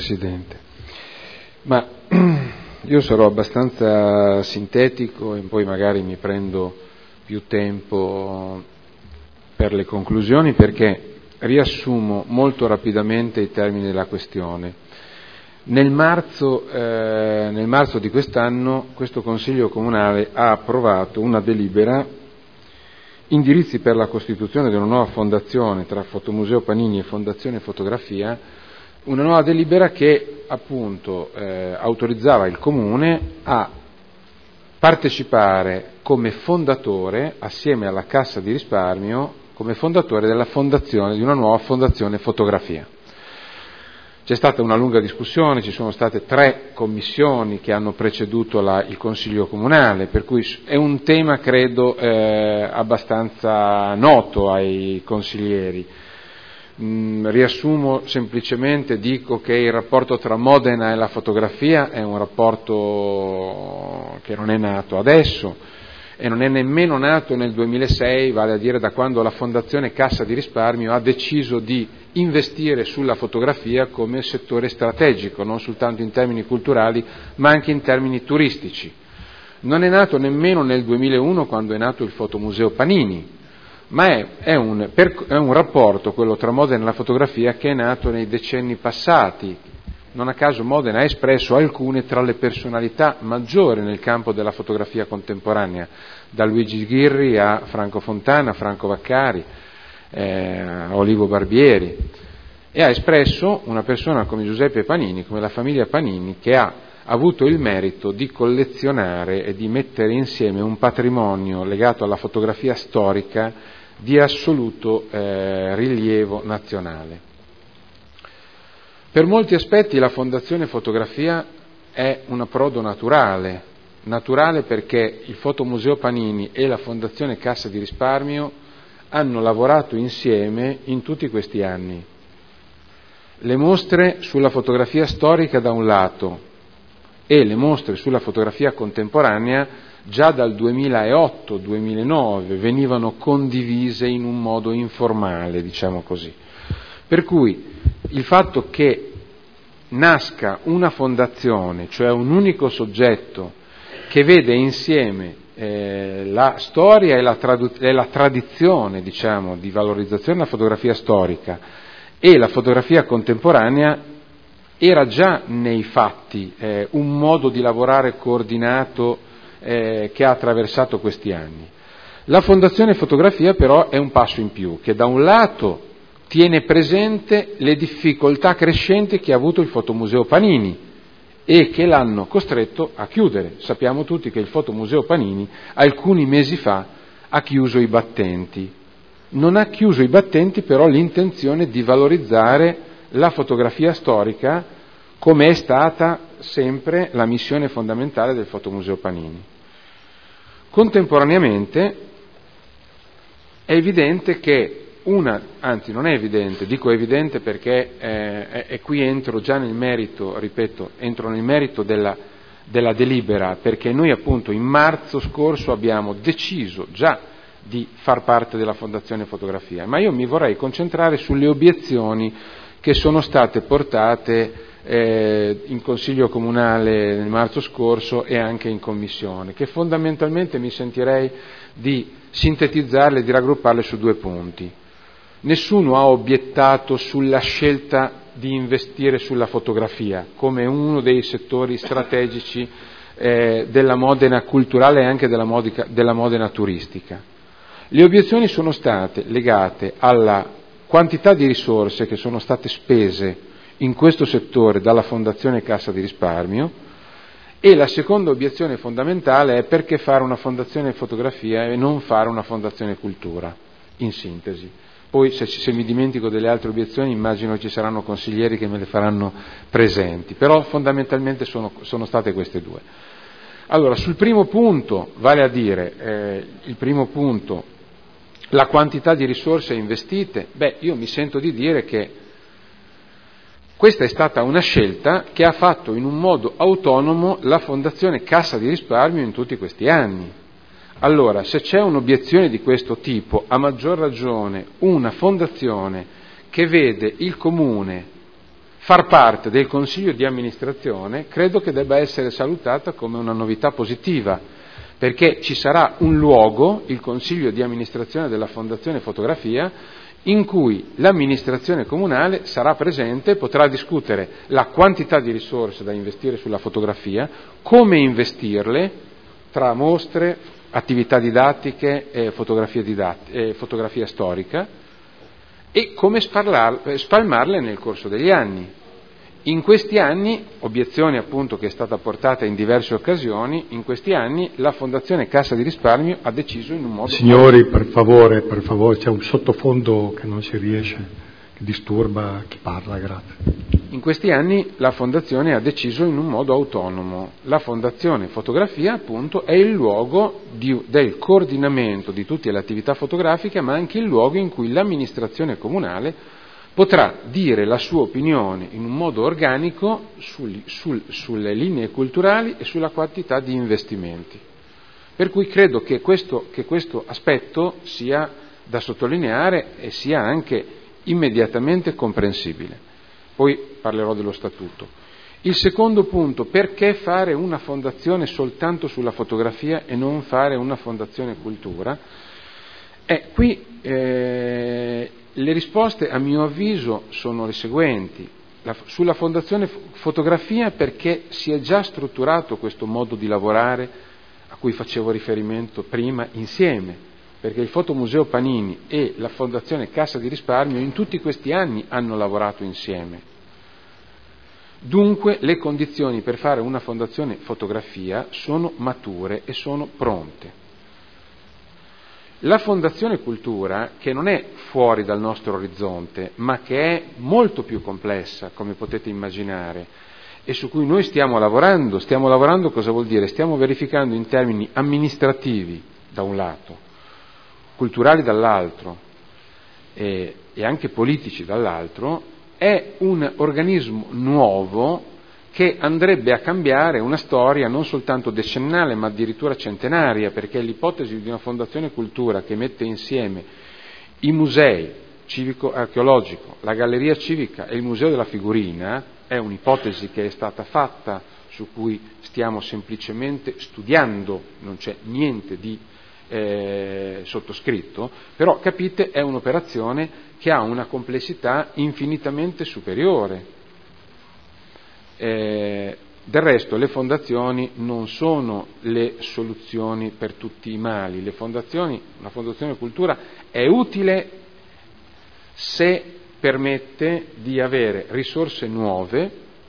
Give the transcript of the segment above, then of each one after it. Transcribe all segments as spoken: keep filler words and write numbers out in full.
Presidente. Ma io sarò abbastanza sintetico e poi magari mi prendo più tempo per le conclusioni, perché riassumo molto rapidamente i termini della questione. Nel marzo, eh, nel marzo di quest'anno questo Consiglio Comunale ha approvato una delibera, indirizzi per la costituzione di una nuova fondazione tra Fotomuseo Panini e Fondazione Fotografia, una nuova delibera che appunto eh, autorizzava il Comune a partecipare come fondatore, assieme alla Cassa di risparmio, come fondatore della fondazione, di una nuova Fondazione Fotografia. C'è stata una lunga discussione, ci sono state tre commissioni che hanno preceduto la, il Consiglio Comunale, per cui è un tema, credo, eh, abbastanza noto ai consiglieri. Mm, riassumo semplicemente, dico che il rapporto tra Modena e la fotografia è un rapporto che non è nato adesso e non è nemmeno nato nel duemilasei, vale a dire da quando la Fondazione Cassa di Risparmio ha deciso di investire sulla fotografia come settore strategico, non soltanto in termini culturali ma anche in termini turistici. Non è nato nemmeno nel duemilauno, quando è nato il Fotomuseo Panini, ma è, è, un, per, è un rapporto, quello tra Modena e la fotografia, che è nato nei decenni passati. Non a caso Modena ha espresso alcune tra le personalità maggiori nel campo della fotografia contemporanea, da Luigi Ghirri a Franco Fontana, Franco Vaccari, eh, a Olivo Barbieri, e ha espresso una persona come Giuseppe Panini, come la famiglia Panini, che ha avuto il merito di collezionare e di mettere insieme un patrimonio legato alla fotografia storica di assoluto eh, rilievo nazionale. Per molti aspetti la Fondazione Fotografia è un approdo naturale, naturale perché il Fotomuseo Panini e la Fondazione Cassa di Risparmio hanno lavorato insieme in tutti questi anni. Le mostre sulla fotografia storica da un lato e le mostre sulla fotografia contemporanea già dal duemilaotto duemilanove venivano condivise in un modo informale, diciamo così. Per cui il fatto che nasca una fondazione, cioè un unico soggetto che vede insieme eh, la storia e la, tradu- e la tradizione, diciamo, di valorizzazione della fotografia storica e la fotografia contemporanea, era già nei fatti eh, un modo di lavorare coordinato eh, che ha attraversato questi anni. La Fondazione Fotografia però è un passo in più, che da un lato tiene presente le difficoltà crescenti che ha avuto il Fotomuseo Panini e che l'hanno costretto a chiudere. Sappiamo tutti che il Fotomuseo Panini alcuni mesi fa ha chiuso i battenti. Non ha chiuso i battenti però l'intenzione di valorizzare la fotografia storica, come è stata sempre la missione fondamentale del Fotomuseo Panini. Contemporaneamente è evidente che Una, anzi non è evidente, dico evidente perché eh, e qui entro già nel merito, ripeto, entro nel merito della, della delibera, perché noi appunto in marzo scorso abbiamo deciso già di far parte della Fondazione Fotografia, ma io mi vorrei concentrare sulle obiezioni che sono state portate eh, in Consiglio Comunale nel marzo scorso e anche in Commissione, che fondamentalmente mi sentirei di sintetizzarle e di raggrupparle su due punti. Nessuno ha obiettato sulla scelta di investire sulla fotografia come uno dei settori strategici eh, della Modena culturale e anche della, modica, della Modena turistica. Le obiezioni sono state legate alla quantità di risorse che sono state spese in questo settore dalla Fondazione Cassa di Risparmio, e la seconda obiezione fondamentale è: perché fare una fondazione fotografia e non fare una fondazione cultura, in sintesi. Poi se, se mi dimentico delle altre obiezioni immagino ci saranno consiglieri che me le faranno presenti, però fondamentalmente sono, sono state queste due. Allora, sul primo punto, vale a dire, eh, il primo punto, la quantità di risorse investite, beh, io mi sento di dire che questa è stata una scelta che ha fatto in un modo autonomo la Fondazione Cassa di Risparmio in tutti questi anni. Allora, se c'è un'obiezione di questo tipo, a maggior ragione una fondazione che vede il Comune far parte del consiglio di amministrazione credo che debba essere salutata come una novità positiva, perché ci sarà un luogo, il consiglio di amministrazione della Fondazione Fotografia, in cui l'amministrazione comunale sarà presente e potrà discutere la quantità di risorse da investire sulla fotografia, come investirle tra mostre, attività didattiche e fotografia, didatt- e fotografia storica, e come sparlar- spalmarle nel corso degli anni. In questi anni, obiezione appunto che è stata portata in diverse occasioni, in questi anni la Fondazione Cassa di Risparmio ha deciso in un modo... Signori, per favore, per favore, c'è un sottofondo che non si riesce, che disturba chi parla, grazie. In questi anni la Fondazione ha deciso in un modo autonomo. La Fondazione Fotografia appunto è il luogo di, del coordinamento di tutte le attività fotografiche, ma anche il luogo in cui l'amministrazione comunale potrà dire la sua opinione in un modo organico sul, sul, sulle linee culturali e sulla quantità di investimenti. Per cui credo che questo, che questo aspetto sia da sottolineare e sia anche immediatamente comprensibile. Poi parlerò dello statuto. Il secondo punto, perché fare una fondazione soltanto sulla fotografia e non fare una fondazione cultura? Eh, qui eh, le risposte a mio avviso sono le seguenti. La, sulla fondazione fotografia perché si è già strutturato questo modo di lavorare a cui facevo riferimento prima insieme, perché il Fotomuseo Panini e la Fondazione Cassa di Risparmio in tutti questi anni hanno lavorato insieme. Dunque le condizioni per fare una fondazione fotografia sono mature e sono pronte. La Fondazione Cultura, che non è fuori dal nostro orizzonte, ma che è molto più complessa, come potete immaginare, e su cui noi stiamo lavorando, stiamo lavorando cosa vuol dire? Stiamo verificando in termini amministrativi, da un lato, culturali dall'altro, e, e anche politici dall'altro, è un organismo nuovo che andrebbe a cambiare una storia non soltanto decennale ma addirittura centenaria, perché l'ipotesi di una fondazione cultura che mette insieme i musei civico-archeologico, la galleria civica e il museo della figurina è un'ipotesi che è stata fatta, su cui stiamo semplicemente studiando, non c'è niente di eh, sottoscritto, però capite è un'operazione che ha una complessità infinitamente superiore. Eh, del resto le fondazioni non sono le soluzioni per tutti i mali. Le fondazioni, una fondazione cultura è utile se permette di avere risorse nuove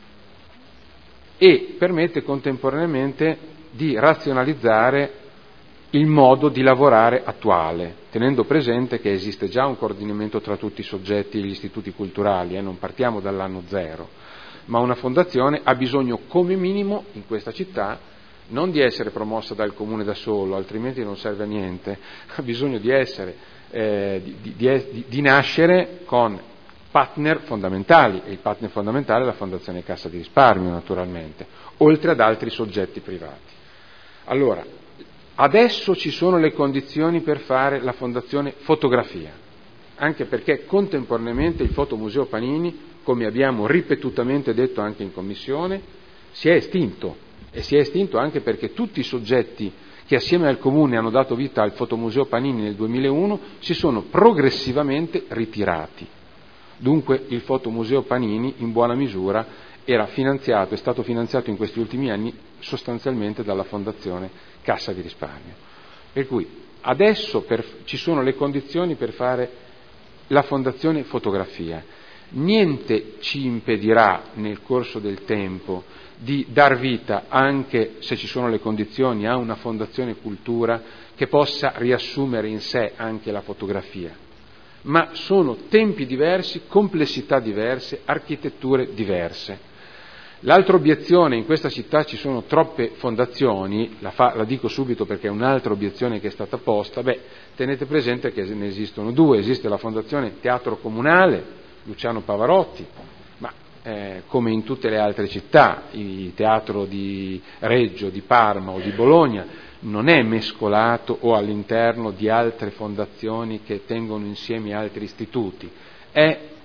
e permette contemporaneamente di razionalizzare il modo di lavorare attuale, tenendo presente che esiste già un coordinamento tra tutti i soggetti e gli istituti culturali, eh, non partiamo dall'anno zero. Ma una fondazione ha bisogno come minimo in questa città non di essere promossa dal comune da solo, altrimenti non serve a niente, ha bisogno di essere, eh, di, di, di, di nascere con partner fondamentali, e il partner fondamentale è la Fondazione Cassa di Risparmio naturalmente, oltre ad altri soggetti privati. Allora, adesso ci sono le condizioni per fare la Fondazione Fotografia, anche perché contemporaneamente il Fotomuseo Panini, come abbiamo ripetutamente detto anche in commissione, si è estinto, e si è estinto anche perché tutti i soggetti che assieme al Comune hanno dato vita al Fotomuseo Panini nel duemilauno si sono progressivamente ritirati. Dunque il Fotomuseo Panini in buona misura era finanziato, è stato finanziato in questi ultimi anni sostanzialmente dalla Fondazione Cassa di Risparmio. Per cui adesso per, ci sono le condizioni per fare la Fondazione Fotografia. Niente ci impedirà nel corso del tempo di dar vita, anche se ci sono le condizioni, a una Fondazione Cultura che possa riassumere in sé anche la fotografia. Ma sono tempi diversi, complessità diverse, architetture diverse. L'altra obiezione, in questa città ci sono troppe fondazioni, la, fa, la dico subito perché è un'altra obiezione che è stata posta, beh, tenete presente che ne esistono due, esiste la Fondazione Teatro Comunale, Luciano Pavarotti, ma eh, come in tutte le altre città, il teatro di Reggio, di Parma o di Bologna non è mescolato o all'interno di altre fondazioni che tengono insieme altri istituti, è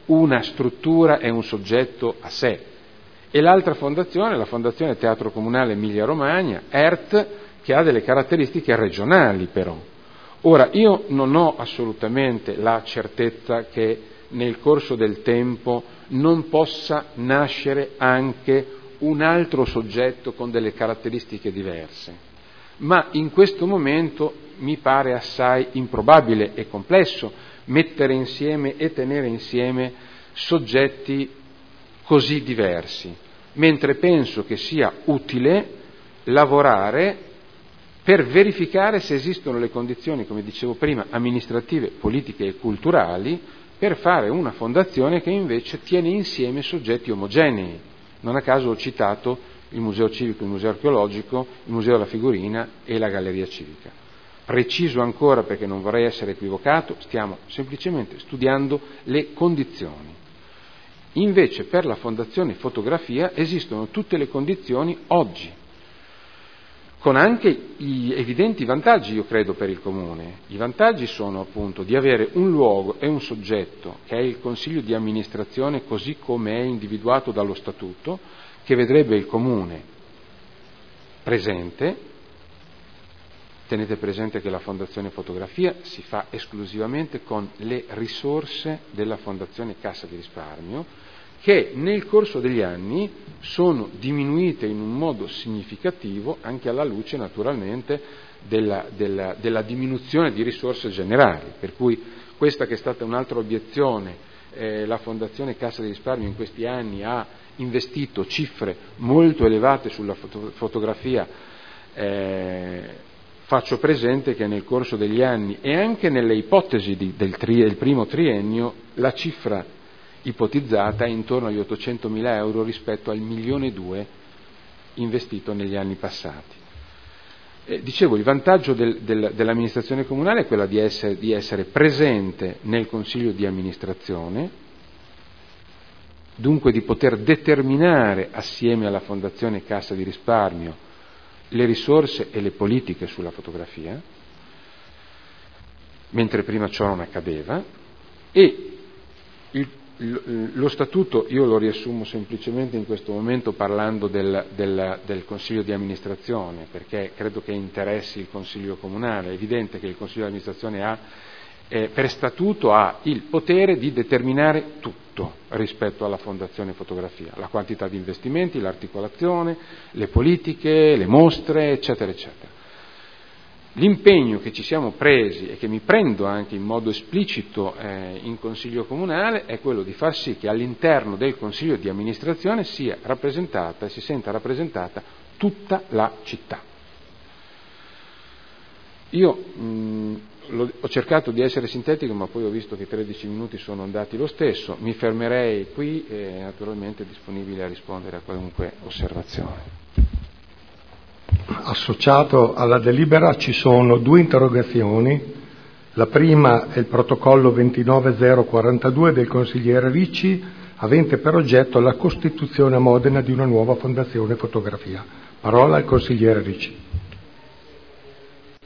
una struttura e un soggetto a sé. E l'altra fondazione, la Fondazione Teatro Comunale Emilia Romagna, E R T, che ha delle caratteristiche regionali però. Ora, io non ho assolutamente la certezza che nel corso del tempo non possa nascere anche un altro soggetto con delle caratteristiche diverse, ma in questo momento mi pare assai improbabile e complesso mettere insieme e tenere insieme soggetti così diversi, mentre penso che sia utile lavorare per verificare se esistono le condizioni, come dicevo prima, amministrative, politiche e culturali per fare una fondazione che invece tiene insieme soggetti omogenei. Non a caso ho citato il Museo Civico, il Museo Archeologico, il Museo della Figurina e la Galleria Civica. Preciso ancora, perché non vorrei essere equivocato, stiamo semplicemente studiando le condizioni. Invece per la Fondazione Fotografia esistono tutte le condizioni oggi, con anche gli evidenti vantaggi, io credo, per il Comune. I vantaggi sono appunto di avere un luogo e un soggetto, che è il Consiglio di amministrazione così come è individuato dallo Statuto, che vedrebbe il Comune presente. Tenete presente che la Fondazione Fotografia si fa esclusivamente con le risorse della Fondazione Cassa di Risparmio, che nel corso degli anni sono diminuite in un modo significativo anche alla luce naturalmente della, della, della diminuzione di risorse generali, per cui questa che è stata un'altra obiezione, eh, la Fondazione Cassa di Risparmio in questi anni ha investito cifre molto elevate sulla foto, fotografia, eh, faccio presente che nel corso degli anni e anche nelle ipotesi di, del, tri, del primo triennio la cifra ipotizzata è intorno agli ottocentomila euro rispetto al milione e due investito negli anni passati. Eh, dicevo, il vantaggio del, del, dell'amministrazione comunale è quello di essere, di essere presente nel consiglio di amministrazione, dunque di poter determinare assieme alla Fondazione Cassa di Risparmio le risorse e le politiche sulla fotografia, mentre prima ciò non accadeva, e il Lo statuto io lo riassumo semplicemente in questo momento parlando del, del, del Consiglio di amministrazione, perché credo che interessi il Consiglio comunale. È evidente che il Consiglio di amministrazione ha, eh, per statuto ha il potere di determinare tutto rispetto alla Fondazione Fotografia, la quantità di investimenti, l'articolazione, le politiche, le mostre, eccetera, eccetera. L'impegno che ci siamo presi e che mi prendo anche in modo esplicito eh, in Consiglio Comunale è quello di far sì che all'interno del Consiglio di amministrazione sia rappresentata e si senta rappresentata tutta la città. Io mh, lo, ho cercato di essere sintetico, ma poi ho visto che tredici minuti sono andati lo stesso, mi fermerei qui e naturalmente disponibile a rispondere a qualunque osservazione. Associato alla delibera ci sono due interrogazioni. La prima è il protocollo ventinove zero quarantadue del consigliere Ricci, avente per oggetto la costituzione a Modena di una nuova fondazione fotografia. Parola al consigliere Ricci.